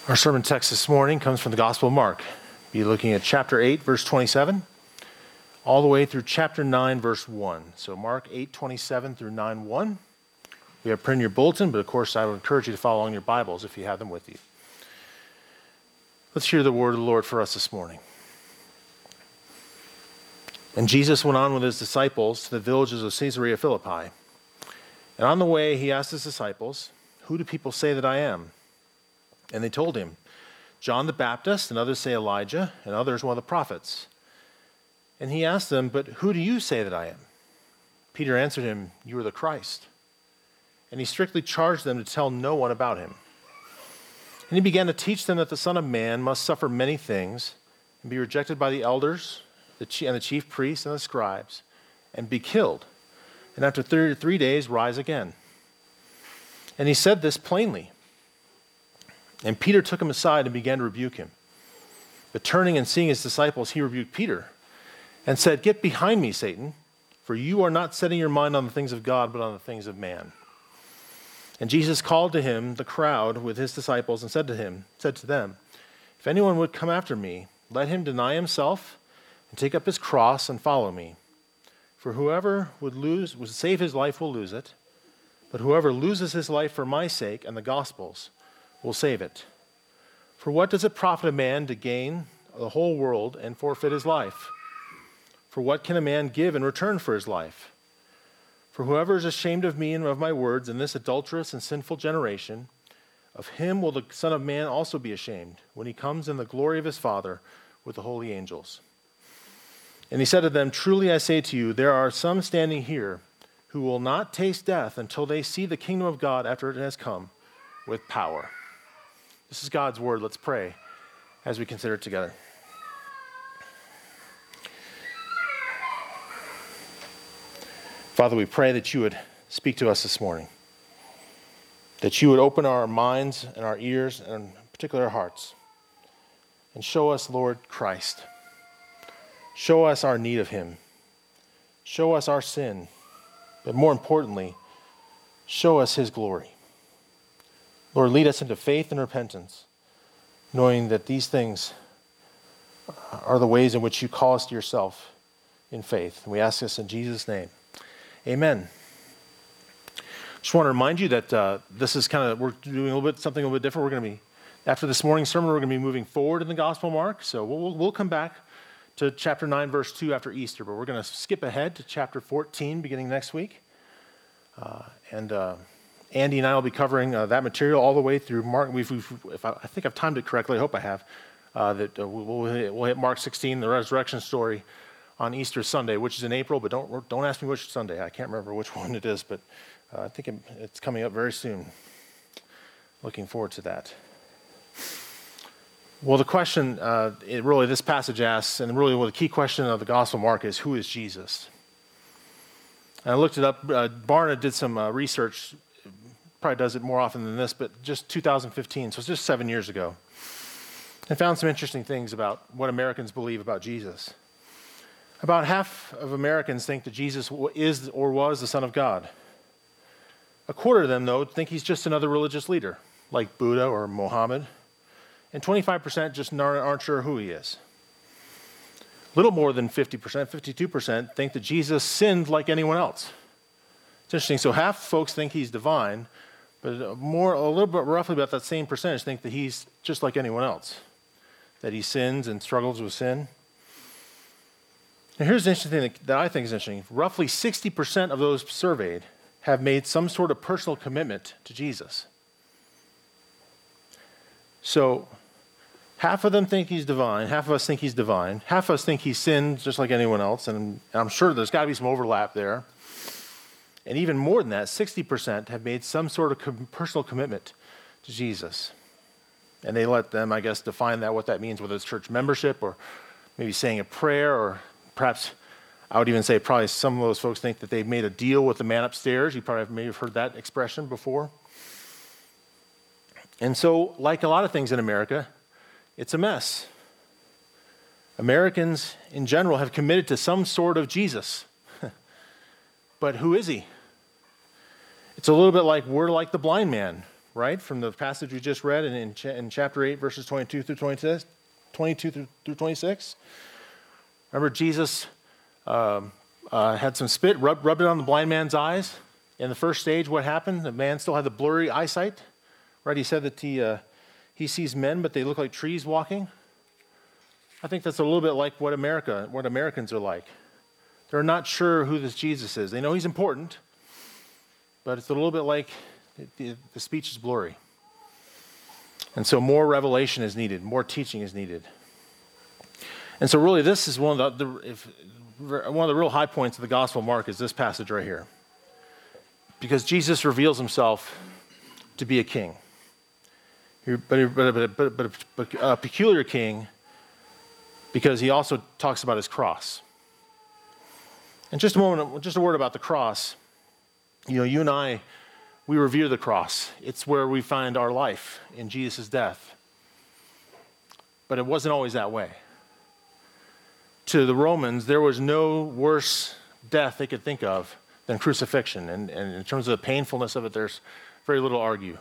Our sermon text this morning comes from the Gospel of Mark. We'll be looking at chapter 8, verse 27, all the way through chapter 9, verse 1. So Mark 8, 27 through 9, 1. We have printed your bulletin, but of course I would encourage you to follow along your Bibles if you have them with you. Let's hear the word of the Lord for us this morning. And Jesus went on with his disciples to the villages of Caesarea Philippi. And on the way he asked his disciples, "Who do people say that I am?" And they told him, "John the Baptist, and others say Elijah, and others one of the prophets." And he asked them, "But who do you say that I am?" Peter answered him, "You are the Christ." And he strictly charged them to tell no one about him. And he began to teach them that the Son of Man must suffer many things, and be rejected by the elders, and the chief priests and the scribes, and be killed, and after 3 days rise again. And he said this plainly. And Peter took him aside and began to rebuke him. But turning and seeing his disciples, he rebuked Peter and said, "Get behind me, Satan, for you are not setting your mind on the things of God, but on the things of man." And Jesus called to him the crowd with his disciples and said to them, "If anyone would come after me, let him deny himself and take up his cross and follow me. For whoever would save his life will lose it, but whoever loses his life for my sake and the gospel's will save it. For what does it profit a man to gain the whole world and forfeit his life? For what can a man give in return for his life? For whoever is ashamed of me and of my words in this adulterous and sinful generation, of him will the Son of Man also be ashamed when he comes in the glory of his Father with the holy angels." And he said to them, "Truly I say to you, there are some standing here who will not taste death until they see the kingdom of God after it has come with power." This is God's word. Let's pray as we consider it together. Father, we pray that you would speak to us this morning, that you would open our minds and our ears, and in particular our hearts, and show us, Lord Christ. Show us our need of him. Show us our sin, but more importantly, show us his glory. Lord, lead us into faith and repentance, knowing that these things are the ways in which you call us to yourself in faith. And we ask this in Jesus' name. Amen. Just want to remind you that this is we're doing something a little bit different. We're going to be, after this morning's sermon, we're going to be moving forward in the Gospel of Mark. So we'll come back to chapter 9, verse 2 after Easter, but we're going to skip ahead to chapter 14 beginning next week. Andy and I will be covering that material all the way through Mark. I think I've timed it correctly. I hope I have. We'll hit Mark 16, the resurrection story, on Easter Sunday, which is in April. But don't ask me which Sunday. I can't remember which one it is, but I think it's coming up very soon. Looking forward to that. Well, the question this passage asks, and really the key question of the Gospel of Mark is, who is Jesus? And I looked it up. Barna did some research. Probably does it more often than this, but just 2015, so it's just 7 years ago. And found some interesting things about what Americans believe about Jesus. About half of Americans think that Jesus is or was the Son of God. A quarter of them, though, think he's just another religious leader, like Buddha or Mohammed. And 25% just aren't sure who he is. Little more than 50%, 52%, think that Jesus sinned like anyone else. It's interesting. So half folks think he's divine, but a little bit roughly about that same percentage think that he's just like anyone else, that he sins and struggles with sin. And here's the interesting thing that I think is interesting. Roughly 60% of those surveyed have made some sort of personal commitment to Jesus. So half of them think he's divine, half of us think he's divine, half of us think he sinned just like anyone else, and I'm sure there's got to be some overlap there. And even more than that, 60% have made some sort of personal commitment to Jesus. And they let them, I guess, define what that means, whether it's church membership or maybe saying a prayer, or perhaps I would even say probably some of those folks think that they've made a deal with the man upstairs. You probably may have heard that expression before. And so, like a lot of things in America, it's a mess. Americans in general have committed to some sort of Jesus. But who is he? It's a little bit like we're like the blind man. right, from the passage we just read in chapter 8, verses 22 through 26. 22 through 26. Remember, Jesus had some spit, rubbed it on the blind man's eyes. In the first stage, what happened? The man still had the blurry eyesight, right? He said that he sees men, but they look like trees walking. I think that's a little bit like what Americans are like. They're not sure who this Jesus is. They know he's important, but it's a little bit like the speech is blurry. And so more revelation is needed, more teaching is needed. And so really this is one of the real high points of the Gospel of Mark is this passage right here. Because Jesus reveals himself to be a king. But a peculiar king because he also talks about his cross. And just a word about the cross. You know, you and I, we revere the cross. It's where we find our life in Jesus' death. But it wasn't always that way. To the Romans, there was no worse death they could think of than crucifixion. And in terms of the painfulness of it, there's very little to argue.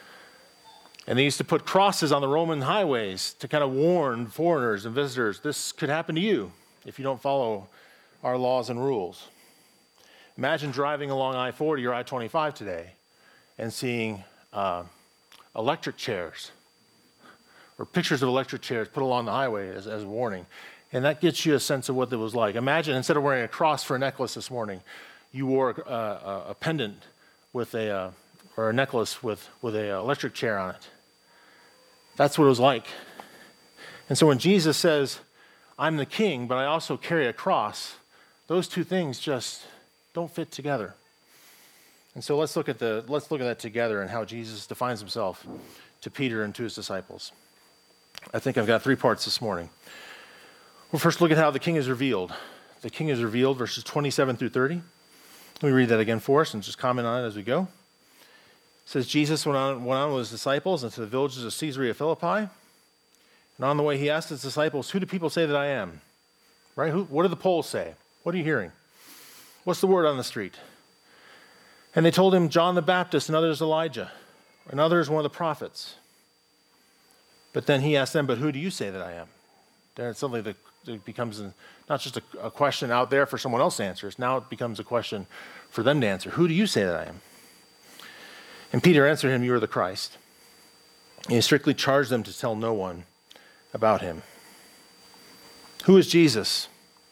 And they used to put crosses on the Roman highways to kind of warn foreigners and visitors, this could happen to you if you don't follow our laws and rules. Imagine driving along I-40 or I-25 today and seeing electric chairs or pictures of electric chairs put along the highway as a warning. And that gets you a sense of what it was like. Imagine instead of wearing a cross for a necklace this morning, you wore a pendant with or a necklace with an electric chair on it. That's what it was like. And so when Jesus says, I'm the king, but I also carry a cross, those two things just don't fit together. And so let's look at that together and how Jesus defines himself to Peter and to his disciples. I think I've got 3 parts this morning. We'll first look at how the king is revealed. The king is revealed, verses 27 through 30. Let me read that again for us and just comment on it as we go. It says, Jesus went on with his disciples into the villages of Caesarea Philippi. And on the way, he asked his disciples, who do people say that I am? Right? What do the polls say? What are you hearing? What's the word on the street? And they told him, John the Baptist, and others Elijah, and others one of the prophets. But then he asked them, but who do you say that I am? Then it's something that it becomes not just a question out there for someone else to answer. Now it becomes a question for them to answer. Who do you say that I am? And Peter answered him, you are the Christ. And he strictly charged them to tell no one about him. Who is Jesus?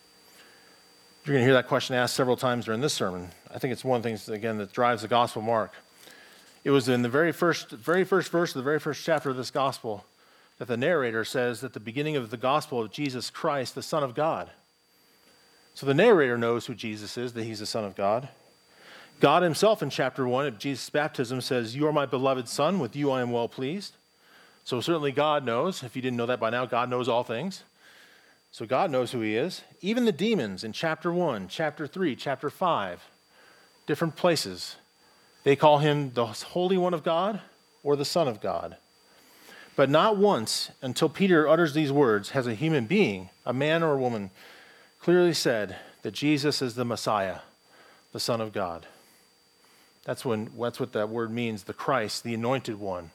You're going to hear that question asked several times during this sermon. I think it's one of the things, again, that drives the Gospel of Mark. It was in the very first verse of the very first chapter of this Gospel that the narrator says at the beginning of the Gospel of Jesus Christ, the Son of God. So the narrator knows who Jesus is, that he's the Son of God. God himself in chapter 1 of Jesus' baptism says, you are my beloved Son, with you I am well pleased. So certainly God knows. If you didn't know that by now, God knows all things. So God knows who he is. Even the demons in chapter 1, chapter 3, chapter 5, different places, they call him the Holy One of God or the Son of God. But not once until Peter utters these words has a human being, a man or a woman, clearly said that Jesus is the Messiah, the Son of God. That's what that word means, the Christ, the anointed one.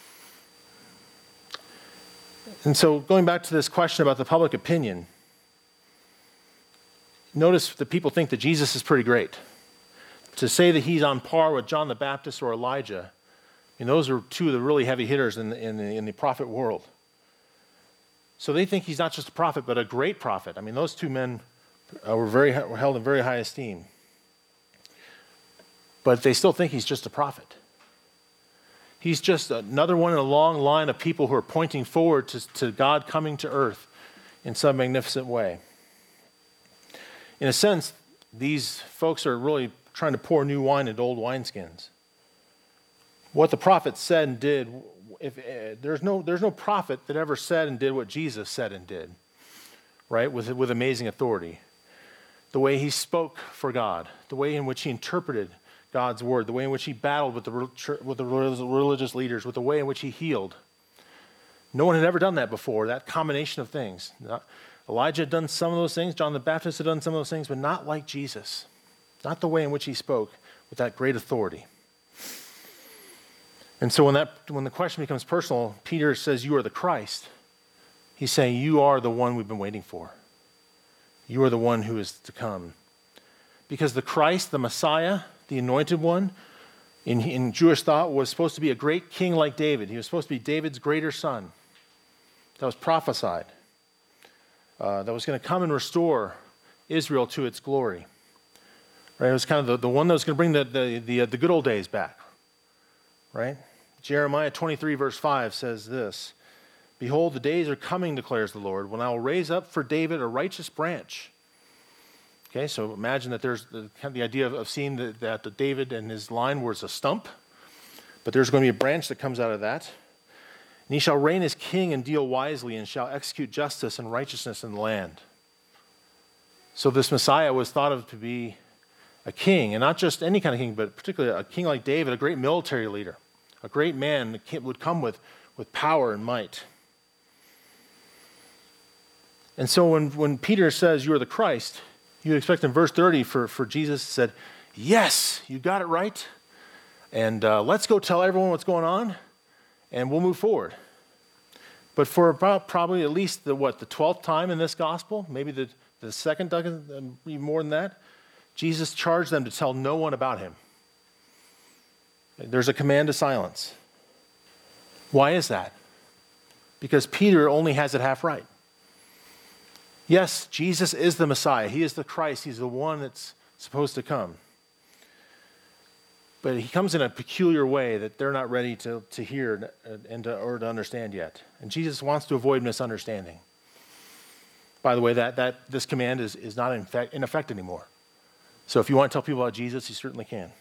And so going back to this question about the public opinion, notice that people think that Jesus is pretty great. To say that he's on par with John the Baptist or Elijah, and those are two of the really heavy hitters in the prophet world. So they think he's not just a prophet, but a great prophet. I mean, those two men were held in very high esteem. But they still think he's just a prophet. He's just another one in a long line of people who are pointing forward to God coming to earth in some magnificent way. In a sense, these folks are really trying to pour new wine into old wineskins. What the prophet said and did, there's no prophet that ever said and did what Jesus said and did, right? With amazing authority. The way he spoke for God, the way in which he interpreted God's word, the way in which he battled with the religious leaders, with the way in which he healed. No one had ever done that before, that combination of things. Elijah had done some of those things, John the Baptist had done some of those things, but not like Jesus. Not the way in which he spoke with that great authority. And so when the question becomes personal, Peter says, you are the Christ. He's saying, you are the one we've been waiting for. You are the one who is to come. Because the Christ, the Messiah, the anointed one, in Jewish thought was supposed to be a great king like David. He was supposed to be David's greater son. That was prophesied. That was going to come and restore Israel to its glory. Right? It was kind of the one that was going to bring the good old days back. Right? Jeremiah 23 verse 5 says this, behold, the days are coming, declares the Lord, when I will raise up for David a righteous branch. Okay, so imagine that there's the idea of seeing that David and his line was a stump, but there's going to be a branch that comes out of that. And he shall reign as king and deal wisely and shall execute justice and righteousness in the land. So this Messiah was thought of to be a king, and not just any kind of king, but particularly a king like David, a great military leader, a great man that would come with power and might. And so when Peter says, you are the Christ, you'd expect in verse 30 for Jesus to say, yes, you got it right, and let's go tell everyone what's going on, and we'll move forward. But for about probably at least the 12th time in this gospel, maybe the second dozen, even more than that, Jesus charged them to tell no one about him. There's a command to silence. Why is that? Because Peter only has it half right. Yes, Jesus is the Messiah. He is the Christ. He's the one that's supposed to come. But he comes in a peculiar way that they're not ready to hear or to understand yet. And Jesus wants to avoid misunderstanding. By the way, that this command is not in effect anymore. So if you want to tell people about Jesus, you certainly can.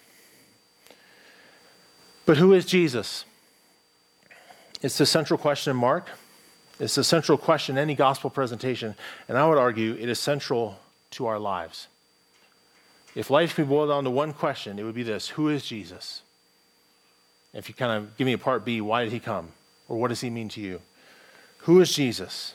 But who is Jesus? It's the central question in Mark. It's the central question in any gospel presentation. And I would argue it is central to our lives. If life could boil down to one question, it would be this: who is Jesus? If you kind of give me a part B, why did he come? Or what does he mean to you? Who is Jesus?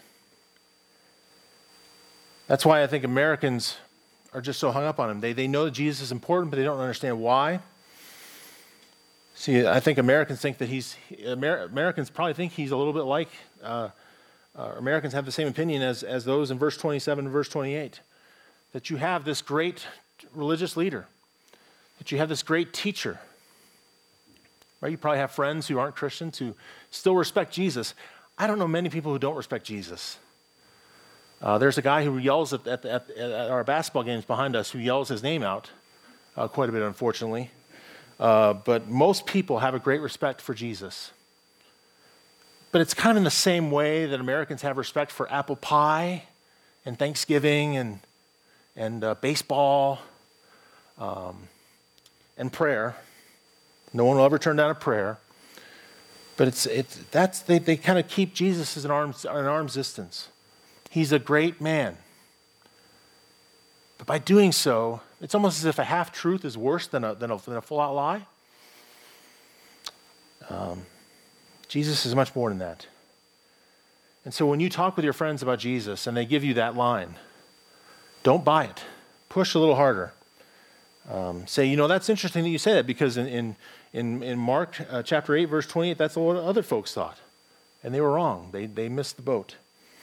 That's why I think Americans are just so hung up on him. They know that Jesus is important, but they don't understand why. See, I think Americans think that Americans probably think he's a little bit like, Americans have the same opinion as those in verse 27 and verse 28. That you have this great religious leader. That you have this great teacher. Right? You probably have friends who aren't Christians who still respect Jesus. I don't know many people who don't respect Jesus. There's a guy who yells at our basketball games behind us who yells his name out quite a bit, unfortunately. But most people have a great respect for Jesus. But it's kind of in the same way that Americans have respect for apple pie and Thanksgiving and baseball and prayer. No one will ever turn down a prayer. But they kind of keep Jesus at an arm's distance. He's a great man. But by doing so, it's almost as if a half-truth is worse than a full-out lie. Jesus is much more than that. And so when you talk with your friends about Jesus and they give you that line, don't buy it. Push a little harder. Say, that's interesting that you say that, because in Mark chapter 8, verse 28, that's what other folks thought. And they were wrong. They missed the boat.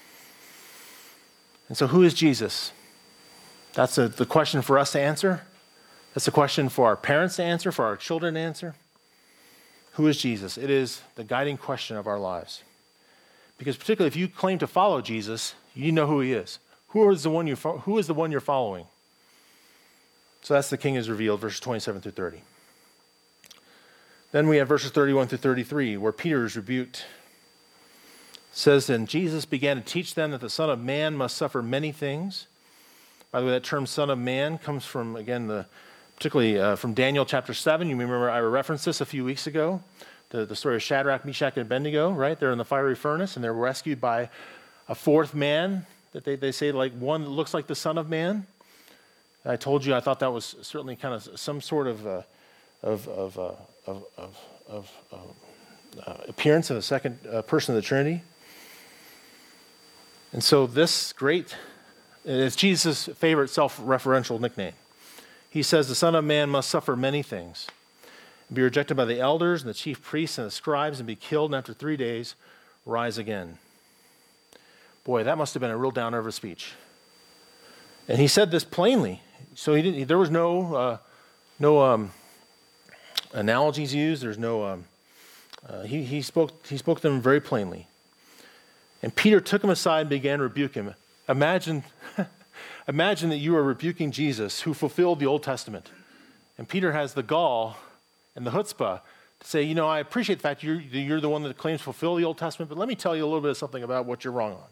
And so who is Jesus? That's the question for us to answer. That's the question for our parents to answer, for our children to answer. Who is Jesus? It is the guiding question of our lives. Because particularly if you claim to follow Jesus, you know who he is. Who is the one you're following? So that's the King is revealed, verses 27 through 30. Then we have verses 31 through 33, where Peter is rebuked. It says, and Jesus began to teach them that the Son of Man must suffer many things. By the way, that term Son of Man comes from, again, particularly from Daniel chapter 7. You remember I referenced this a few weeks ago. The story of Shadrach, Meshach, and Abednego, right? They're in the fiery furnace, and they're rescued by a fourth man that they say like one that looks like the Son of Man. I told you I thought that was certainly kind of some sort of appearance of the second person of the Trinity. And so this it's Jesus' favorite self-referential nickname. He says the Son of Man must suffer many things. be rejected by the elders and the chief priests and the scribes and be killed, and after 3 days rise again. Boy, that must have been a real downer of a speech. And he said this plainly. So there was no analogies used. There's no, he spoke to them very plainly. And Peter took him aside and began to rebuke him. Imagine that you are rebuking Jesus, who fulfilled the Old Testament. And Peter has the gall and the chutzpah to say, I appreciate the fact you're the one that claims to fulfill the Old Testament, but let me tell you a little bit of something about what you're wrong on.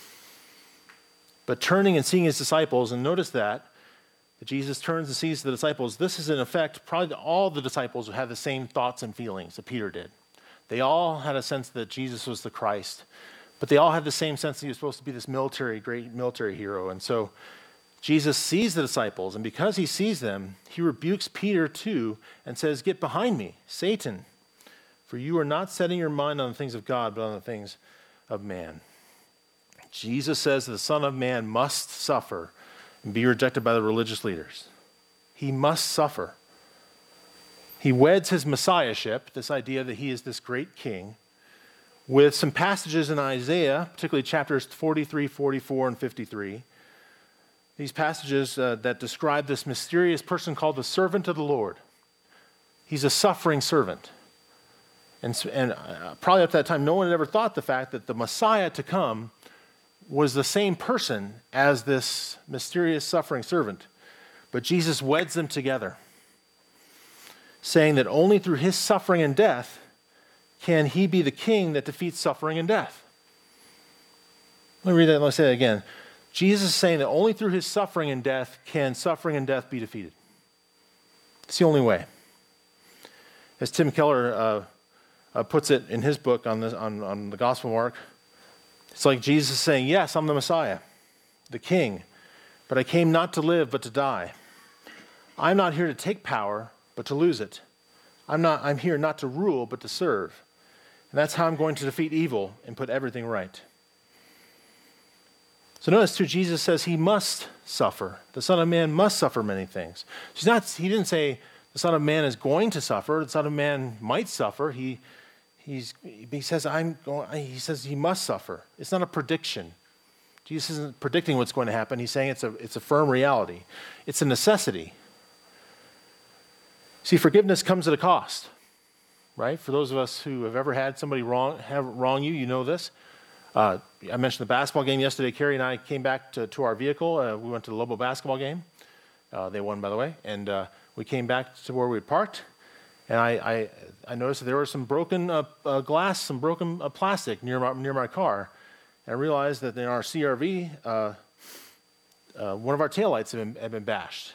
But turning and seeing his disciples, and notice that Jesus turns and sees the disciples. This is in effect, probably all the disciples had the same thoughts and feelings that Peter did. They all had a sense that Jesus was the Christ, but they all had the same sense that he was supposed to be this great military hero. And so Jesus sees the disciples, and because he sees them, he rebukes Peter too and says, "Get behind me, Satan, for you are not setting your mind on the things of God, but on the things of man." Jesus says the Son of Man must suffer and be rejected by the religious leaders. He must suffer. He weds his messiahship, this idea that he is this great king, with some passages in Isaiah, particularly chapters 43, 44, and 53. These passages that describe this mysterious person called the servant of the Lord. He's a suffering servant. And probably at that time, no one had ever thought the fact that the Messiah to come was the same person as this mysterious suffering servant. But Jesus weds them together, saying that only through his suffering and death can he be the king that defeats suffering and death. Let me read that. Let me say that again. Jesus is saying that only through his suffering and death can suffering and death be defeated. It's the only way. As Tim Keller puts it in his book on the Gospel Mark, it's like Jesus is saying, yes, I'm the Messiah, the King, but I came not to live, but to die. I'm not here to take power, but to lose it. I'm here not to rule, but to serve. And that's how I'm going to defeat evil and put everything right. So notice too, Jesus says he must suffer. The Son of Man must suffer many things. He didn't say the Son of Man is going to suffer. The Son of Man might suffer. He says he must suffer. It's not a prediction. Jesus isn't predicting what's going to happen. He's saying it's a firm reality. It's a necessity. See, forgiveness comes at a cost, right? For those of us who have ever had somebody wrong you, you know this. I mentioned the basketball game yesterday. Carrie and I came back to our vehicle. We went to the Lobo basketball game. They won, by the way. And we came back to where we had parked. And I noticed that there was some broken glass, some broken plastic near my car. And I realized that in our CRV, one of our taillights had been bashed.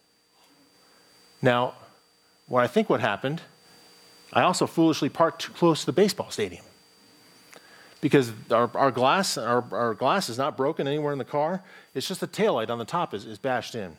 Now, what happened, I also foolishly parked too close to the baseball stadium. Because our glass is not broken anywhere in the car. It's just the taillight on the top is bashed in.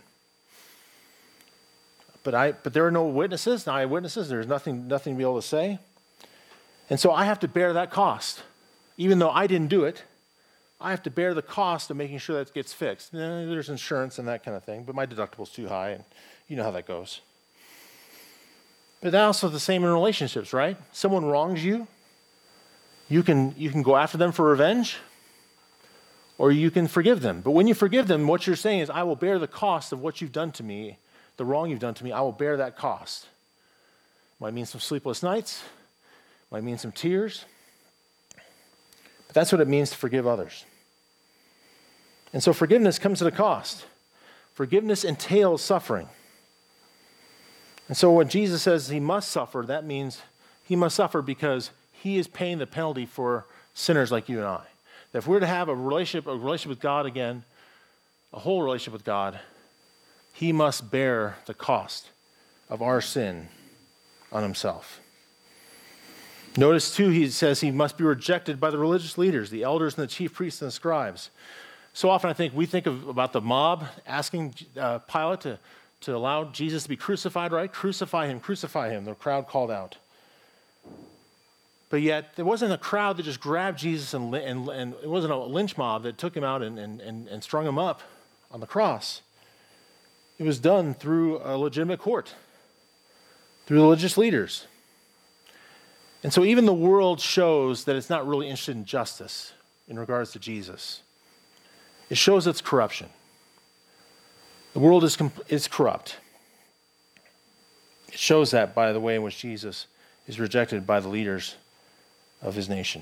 But there are no eyewitnesses. There's nothing to be able to say. And so I have to bear that cost. Even though I didn't do it, I have to bear the cost of making sure that gets fixed. There's insurance and that kind of thing, but my deductible's too high, and you know how that goes. But that's also the same in relationships, right? Someone wrongs you. You can go after them for revenge, or you can forgive them. But when you forgive them, what you're saying is, I will bear the cost of what you've done to me, the wrong you've done to me. I will bear that cost. Might mean some sleepless nights. Might mean some tears. But that's what it means to forgive others. And so forgiveness comes at a cost. Forgiveness entails suffering. And so when Jesus says he must suffer, that means he must suffer because he is paying the penalty for sinners like you and I. That if we're to have a relationship with God again, a whole relationship with God, he must bear the cost of our sin on himself. Notice too, he says he must be rejected by the religious leaders, the elders and the chief priests and the scribes. So often I think we think about the mob asking Pilate to allow Jesus to be crucified, right? Crucify him, the crowd called out. But yet, there wasn't a crowd that just grabbed Jesus and it wasn't a lynch mob that took him out and strung him up on the cross. It was done through a legitimate court. through the religious leaders. And so even the world shows that it's not really interested in justice in regards to Jesus. It shows its corruption. The world is corrupt. It shows that by the way in which Jesus is rejected by the leaders of his nation.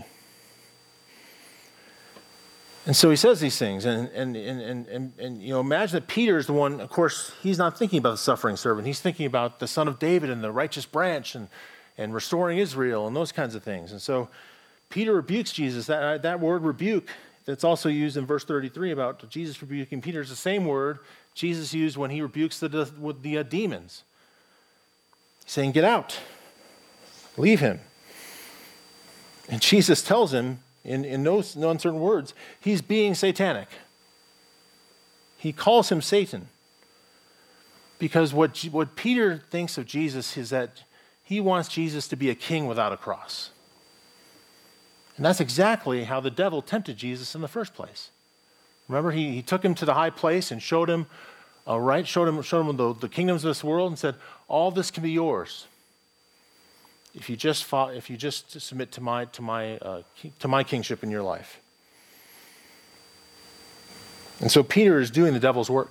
And so he says these things, and imagine that Peter is the one. Of course, he's not thinking about the suffering servant. He's thinking about the son of David and the righteous branch and restoring Israel and those kinds of things. And so Peter rebukes Jesus. That word rebuke that's also used in verse 33 about Jesus rebuking Peter is the same word Jesus used when he rebukes the demons. He's saying, "Get out, leave him." And Jesus tells him, in no uncertain words, he's being satanic. He calls him Satan. Because what Peter thinks of Jesus is that he wants Jesus to be a king without a cross. And that's exactly how the devil tempted Jesus in the first place. Remember, he took him to the high place and showed him the kingdoms of this world and said, "All this can be yours if you just submit to my kingship in your life." And so Peter is doing the devil's work.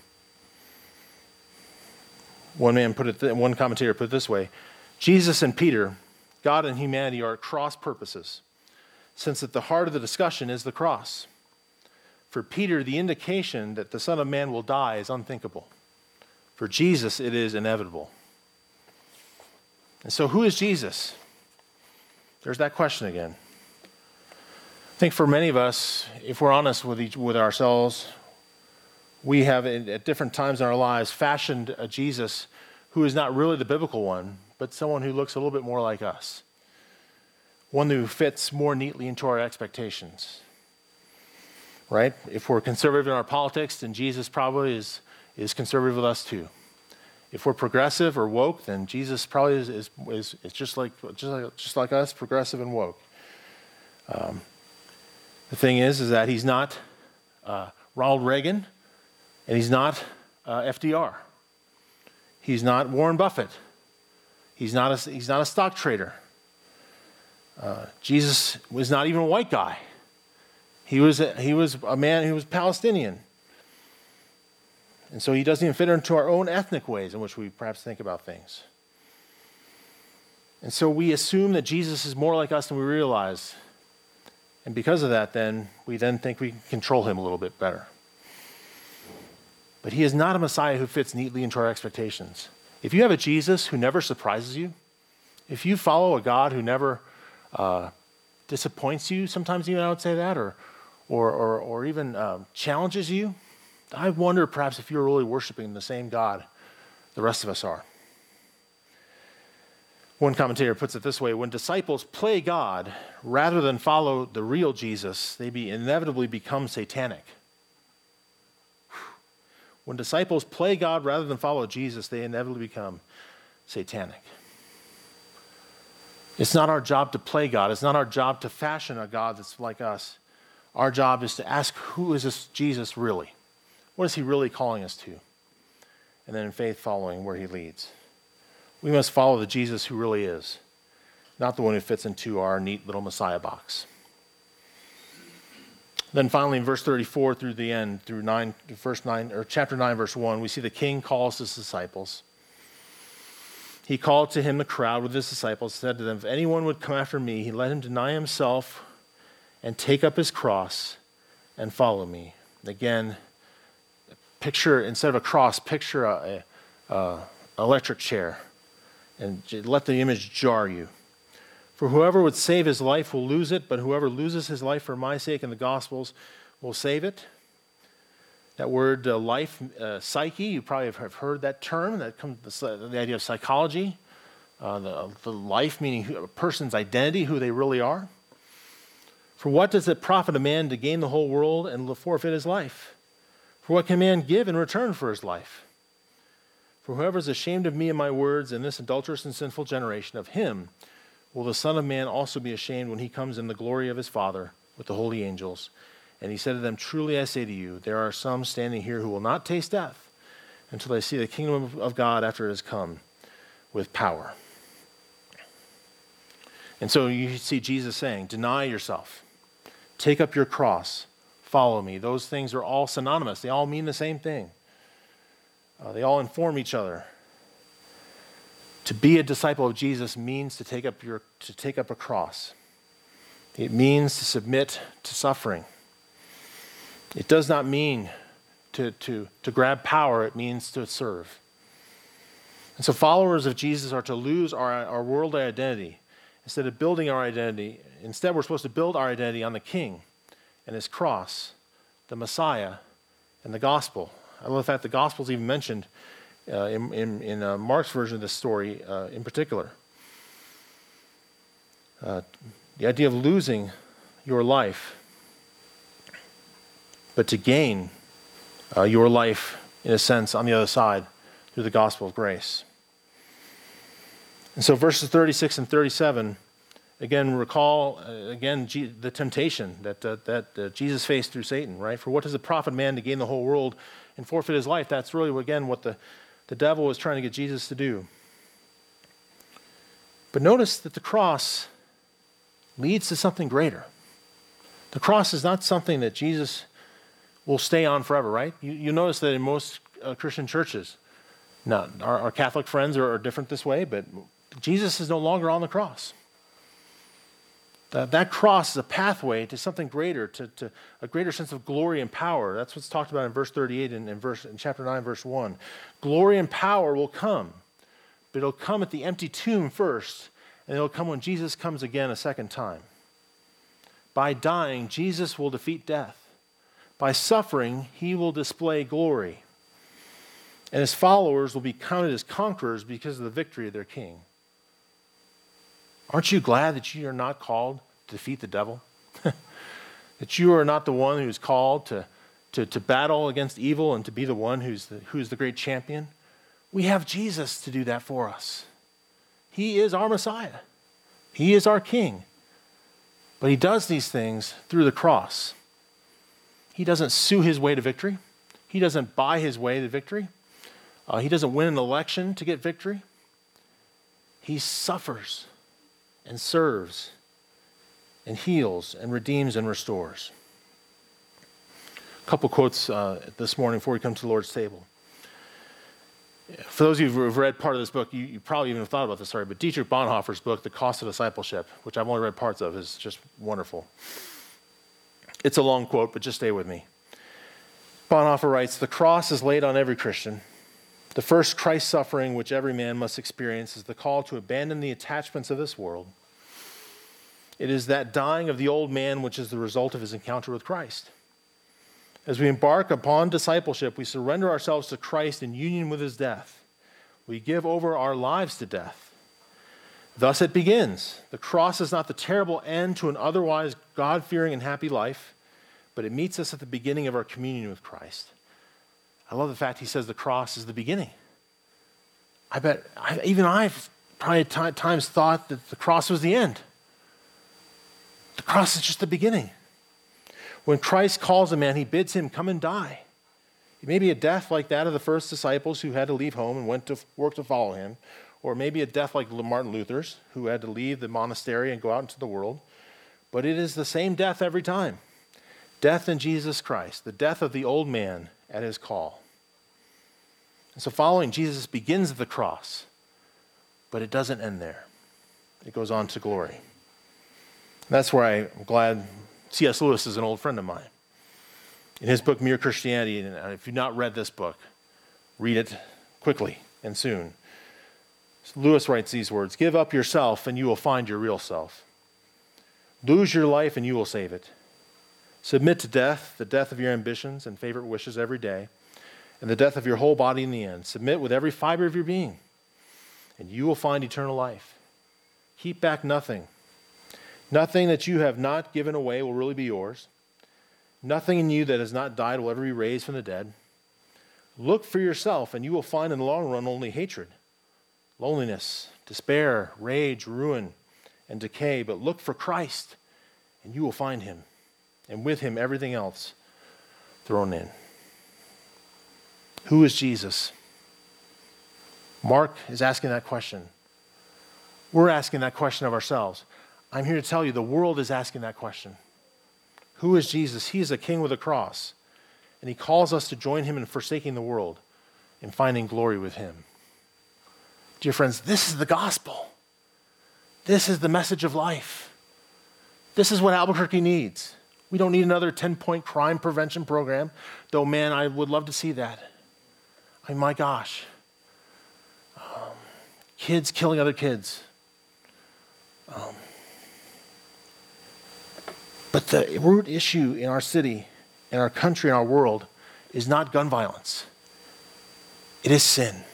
One commentator put it this way: Jesus and Peter, God and humanity, are at cross purposes, since at the heart of the discussion is the cross. For Peter, the indication that the Son of Man will die is unthinkable. For Jesus, it is inevitable. And so who is Jesus? There's that question again. I think for many of us, if we're honest with ourselves, we have at different times in our lives fashioned a Jesus who is not really the biblical one, but someone who looks a little bit more like us. One who fits more neatly into our expectations. Right? If we're conservative in our politics, then Jesus probably is conservative with us too. If we're progressive or woke, then Jesus probably is just like us, progressive and woke. The thing is that he's not Ronald Reagan, and he's not FDR. He's not Warren Buffett. He's not a stock trader. Jesus was not even a white guy. He was a man who was Palestinian. And so he doesn't even fit into our own ethnic ways in which we perhaps think about things. And so we assume that Jesus is more like us than we realize. And because of that, we think we can control him a little bit better. But he is not a Messiah who fits neatly into our expectations. If you have a Jesus who never surprises you, if you follow a God who never disappoints you, sometimes even I would say that, or even challenges you, I wonder perhaps if you're really worshiping the same God the rest of us are. One commentator puts it this way: when disciples play God rather than follow the real Jesus, they inevitably become satanic. When disciples play God rather than follow Jesus, they inevitably become satanic. It's not our job to play God. It's not our job to fashion a God that's like us. Our job is to ask, who is this Jesus really? What is he really calling us to? And then in faith following where he leads. We must follow the Jesus who really is, not the one who fits into our neat little Messiah box. Then finally in verse 34 through the end, through chapter 9, verse 1, we see the king calls his disciples. He called to him the crowd with his disciples, said to them, "If anyone would come after me, let him deny himself and take up his cross and follow me." Again, instead of a cross, picture a electric chair and let the image jar you. "For whoever would save his life will lose it, but whoever loses his life for my sake and the gospel's will save it." That word life, psyche, you probably have heard that term. That comes the idea of psychology, the life meaning a person's identity, who they really are. "For what does it profit a man to gain the whole world and forfeit his life? For what can man give in return for his life? For whoever is ashamed of me and my words in this adulterous and sinful generation, of him will the Son of Man also be ashamed when he comes in the glory of his Father with the holy angels. And he said to them, truly I say to you, there are some standing here who will not taste death until they see the kingdom of God after it has come. with power. And so you see Jesus saying, deny yourself, take up your cross, follow me. Those things are all synonymous. They all mean the same thing. They all inform each other. To be a disciple of Jesus means to take up a cross. It means to submit to suffering. It does not mean to grab power. It means to serve. And so followers of Jesus are to lose our worldly identity. Instead of building our identity, instead we're supposed to build our identity on the King and his cross, the Messiah, and the gospel. I love the fact the gospel is even mentioned in Mark's version of this story in particular. The idea of losing your life, but to gain your life, in a sense, on the other side through the gospel of grace. And so verses 36 and 37, again, recall, the temptation that Jesus faced through Satan, right? For what does it profit man to gain the whole world and forfeit his life? That's really, again, what the devil was trying to get Jesus to do. But notice that the cross leads to something greater. The cross is not something that Jesus will stay on forever, right? You notice that in most Christian churches, our Catholic friends are different this way, but Jesus is no longer on the cross. That cross is a pathway to something greater, to a greater sense of glory and power. That's what's talked about in verse 38 in chapter 9, verse 1. Glory and power will come, but it'll come at the empty tomb first, and it'll come when Jesus comes again a second time. By dying, Jesus will defeat death. By suffering, he will display glory. And his followers will be counted as conquerors because of the victory of their king. Aren't you glad that you are not called to defeat the devil? That you are not the one who's called to battle against evil and to be the one who's the great champion? We have Jesus to do that for us. He is our Messiah. He is our King. But he does these things through the cross. He doesn't sue his way to victory. He doesn't buy his way to victory. He doesn't win an election to get victory. He suffers and serves and heals and redeems and restores. A couple quotes this morning before we come to the Lord's table. For those of you who have read part of this book, you probably even have thought about this story, but Dietrich Bonhoeffer's book, The Cost of Discipleship, which I've only read parts of, is just wonderful. It's a long quote, but just stay with me. Bonhoeffer writes, "The cross is laid on every Christian. The first Christ suffering which every man must experience is the call to abandon the attachments of this world. It is that dying of the old man which is the result of his encounter with Christ. As we embark upon discipleship, we surrender ourselves to Christ in union with his death. We give over our lives to death. Thus it begins. The cross is not the terrible end to an otherwise God-fearing and happy life, but it meets us at the beginning of our communion with Christ." I love the fact he says the cross is the beginning. I've probably at times thought that the cross was the end. The cross is just the beginning. When Christ calls a man, he bids him come and die. It may be a death like that of the first disciples who had to leave home and went to work to follow him, or maybe a death like Martin Luther's, who had to leave the monastery and go out into the world. But it is the same death every time. Death in Jesus Christ, the death of the old man at his call. And so following Jesus begins at the cross, but it doesn't end there. It goes on to glory. And that's where I'm glad C.S. Lewis is an old friend of mine. In his book, Mere Christianity, and if you've not read this book, read it quickly and soon. Lewis writes these words: "Give up yourself and you will find your real self. Lose your life and you will save it. Submit to death, the death of your ambitions and favorite wishes every day, and the death of your whole body in the end. Submit with every fiber of your being, and you will find eternal life. Keep back nothing. Nothing that you have not given away will really be yours. Nothing in you that has not died will ever be raised from the dead. Look for yourself, and you will find in the long run only hatred, loneliness, despair, rage, ruin, and decay. But look for Christ, and you will find him, and with him everything else thrown in." Who is Jesus? Mark is asking that question. We're asking that question of ourselves. I'm here to tell you the world is asking that question. Who is Jesus? He is a king with a cross. And he calls us to join him in forsaking the world and finding glory with him. Dear friends, this is the gospel. This is the message of life. This is what Albuquerque needs. We don't need another 10-point crime prevention program, though, man, I would love to see that. I mean, my gosh. Kids killing other kids. But the root issue in our city, in our country, in our world, is not gun violence. It is sin.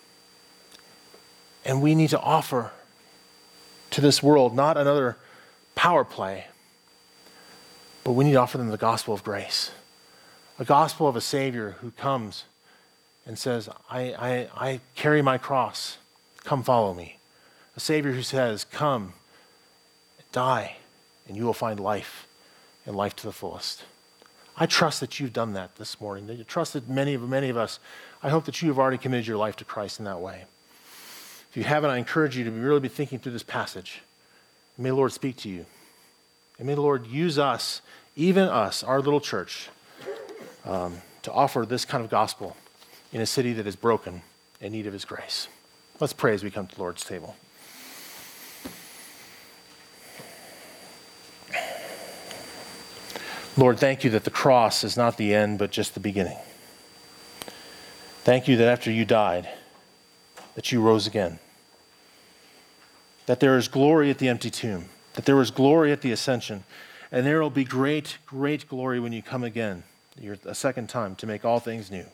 And we need to offer to this world not another power play, but we need to offer them the gospel of grace. A gospel of a Savior who comes and says, I carry my cross. Come follow me. A Savior who says, come, die, and you will find life, and life to the fullest. I trust that you've done that this morning. I trust that many of us, I hope that you have already committed your life to Christ in that way. If you haven't, I encourage you to really be thinking through this passage. May the Lord speak to you. And may the Lord use us, even us, our little church, to offer this kind of gospel in a city that is broken in need of his grace. Let's pray as we come to the Lord's table. Lord, thank you that the cross is not the end, but just the beginning. Thank you that after you died, that you rose again. That there is glory at the empty tomb. That there is glory at the ascension. And there will be great, great glory when you come again, a second time, to make all things new.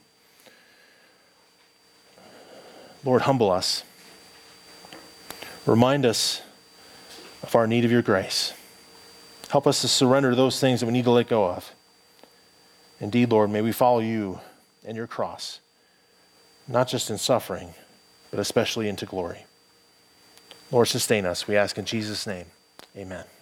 Lord, humble us. Remind us of our need of your grace. Help us to surrender those things that we need to let go of. Indeed, Lord, may we follow you and your cross, not just in suffering, but especially into glory. Lord, sustain us, we ask in Jesus' name. Amen.